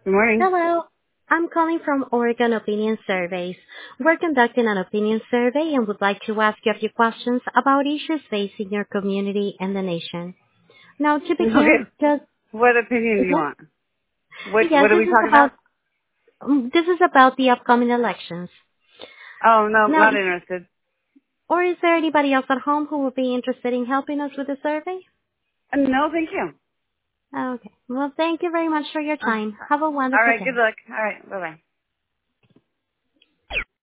Good morning. Hello. I'm calling from Oregon Opinion Surveys. We're conducting an opinion survey and would like to ask you a few questions about issues facing your community and the nation. Now, to Okay. begin, just What opinion do you okay? want? What Yes, are we talking about? this is about the upcoming elections. Oh, no, Now, not interested. or is there anybody else at home who would be interested in helping us with the survey? No, thank you. Okay. Well, thank you very much for your Uh, time. Have a all wonderful right, good day. luck. All right, bye-bye.